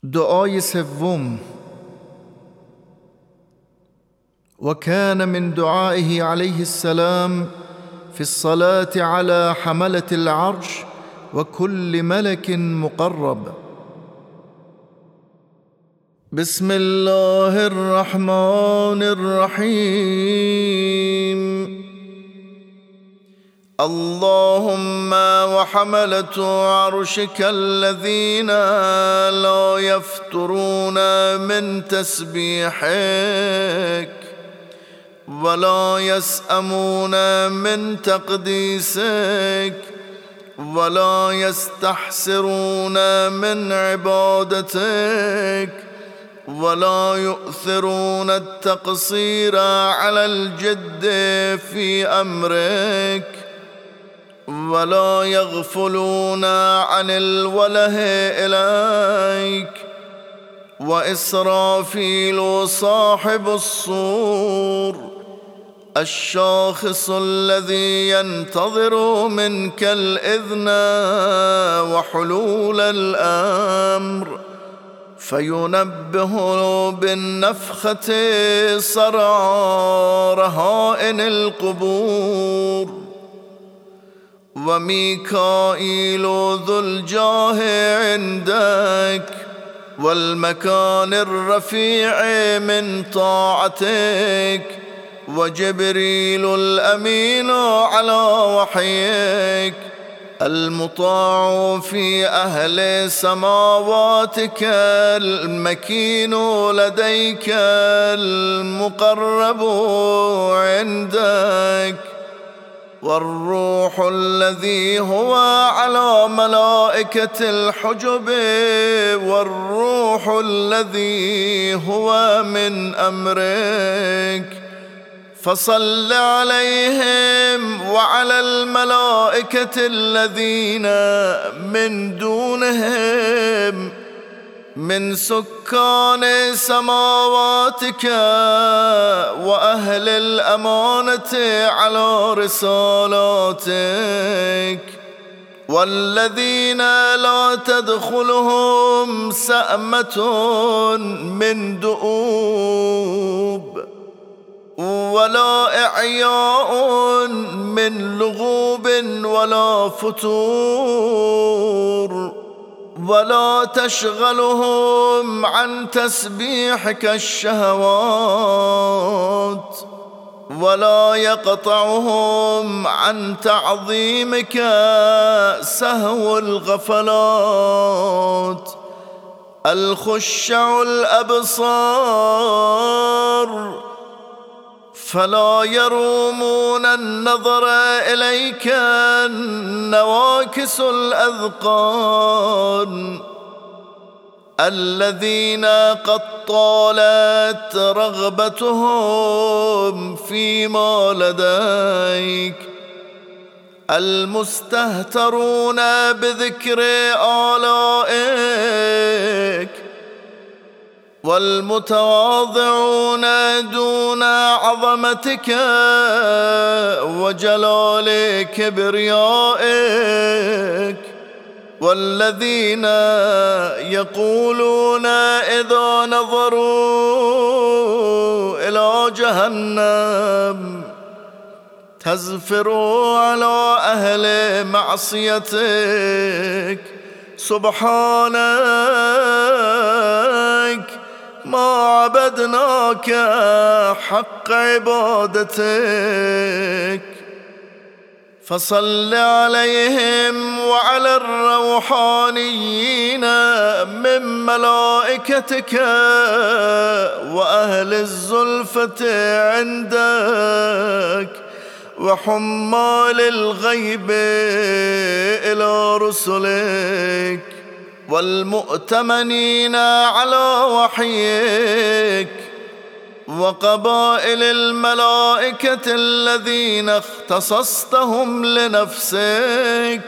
دعای سوم. وكان من دعائه عليه السلام في الصلاة على حملة العرش وكل ملك مقرب. بسم الله الرحمن الرحيم. اللهم وحملة عرشك الذين لا يفترون من تسبيحك ولا يسأمون من تقديسك ولا يستحسرون من عبادتك ولا يؤثرون التقصير على الجد في أمرك ولا يغفلون عن الوله إليك. وإسرافيل صاحب الصور الشاخص الذي ينتظر منك الإذن وحلول الأمر فينبه بالنفخة صرعى رهائن القبور. وميكائيل ذو الجاه عندك والمكان الرفيع من طاعتك وجبريل الأمين على وحيك المطاع في أهل سماواتك المكين لديك المقرب عندك. والروح الذي هو على ملائكة الحجب والروح الذي هو من أمرك. فصل عليهم وعلى الملائكة الذين من دونهم من سكان سماواتك وأهل الأمانة على رسالاتك والذين لا تدخلهم سأمة من دؤوب ولا إعياء من لغوب ولا فتور ولا تشغلهم عن تسبيحك الشهوات ولا يقطعهم عن تعظيمك سهو الغفلات. الخشع الأبصار فلا يرومون النظر إليك نواكس الأذقان الذين قد طالت رغبتهم فيما لديك المستهترون بذكر آلائك والمتواضعون دون عظمتك وجلال كبريائك والذين يقولون إذا نظروا إلى جهنم تزفر على أهل معصيتك سبحانك ما عبدناك حق عبادتك. فصل عليهم وعلى الروحانيين من ملائكتك وأهل الزلفة عندك وحمال الغيب إلى رسلك والمؤتمنين على وحيك وقبائل الملائكة الذين اختصصتهم لنفسك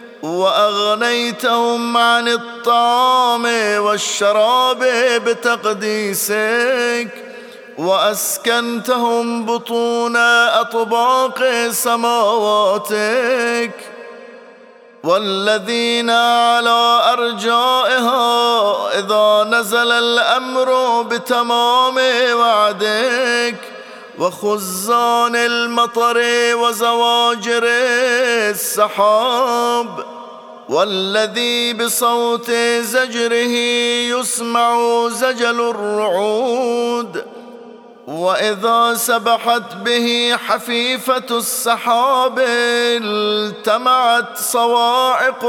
وأغنيتهم عن الطعام والشراب بتقديسك وأسكنتهم بطون أطباق سماواتك والذين على أرجائها إذا نزل الأمر بتمام وعدك وخزان المطر وزواجر السحاب، والذي بصوت زجره يسمع زجل الرعود، وإذا سبحت به حفيفة السحاب التمعت صواعق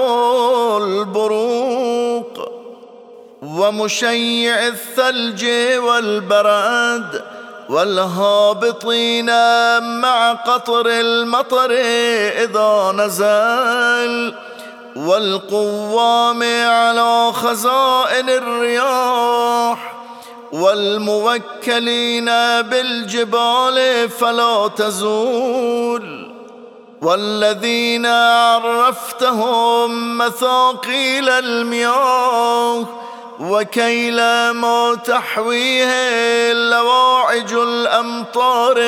البروق، ومشيع الثلج والبرد والهابطين مع قطر المطر إذا نزل، والقوام على خزائن الرياح، والموكلين بالجبال فلا تزول، والذين عرفتهم مثاقيل المياه وكيل ما تحويه لواعج الأمطار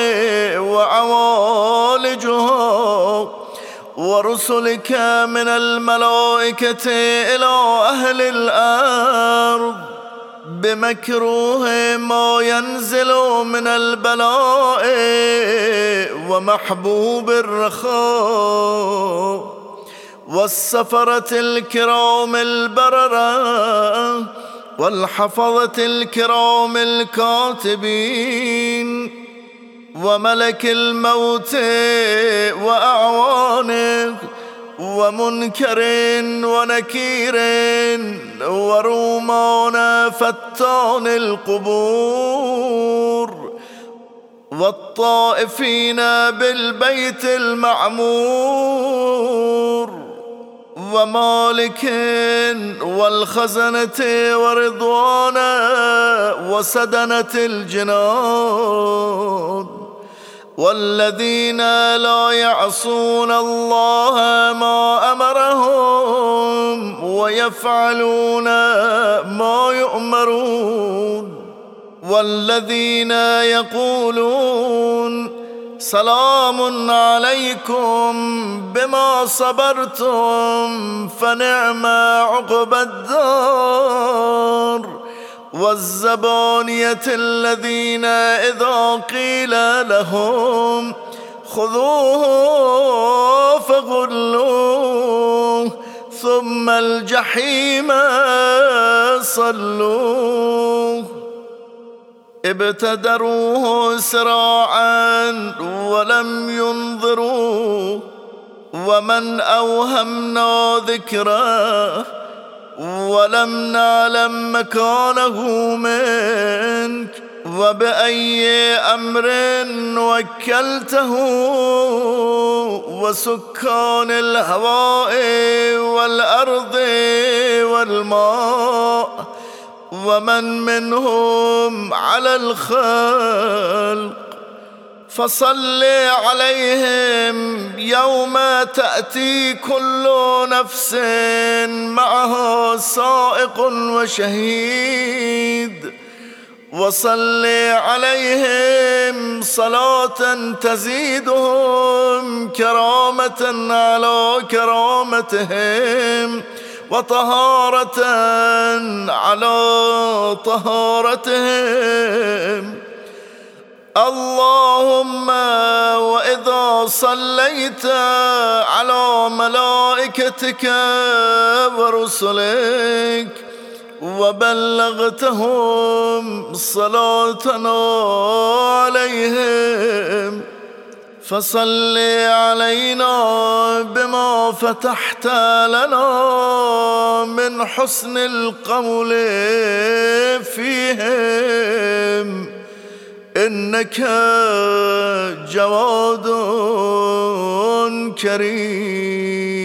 وعوالجها، ورسلك من الملائكة إلى أهل الأرض بمكروه ما ينزل من البلاء ومحبوب الرخاء، والسفرة الكرام البررة والحفظة الكرام الكاتبين، وملك الموت وأعوانه ومنكر ونكير ورومان فتان القبور، والطائفين بالبيت المعمور، ومالك والخزنة ورضوانا وسدنة الجنان، والذين لا يعصون الله ما أمرهم ويفعلون ما يؤمرون، والذين يقولون سلام عليكم بما صبرتم فنعم عقبى الدار، والزبانية الذين إذا قيل لهم خذوه فغلوه ثم الجحيم صلوه، ابتدروه سراعا ولم ينظروا، ومن أوهمنا ذكره ولم نعلم مكانه منك، وبأي أمر وكلته، وسكان الهواء والأرض والماء ومن منهم على الخلق، فصل عليهم يوم تأتي كل نفس معها سائق وشهيد، وصل عليهم صلاة تزيدهم كرامة على كرامتهم وطهارة على طهارتهم. اللهم وإذا صليت على ملائكتك ورسلك وبلغتهم صلاتنا عليهم، فصل علينا بما فتحت لنا من حسن القول فيهم، إنك جواد كريم.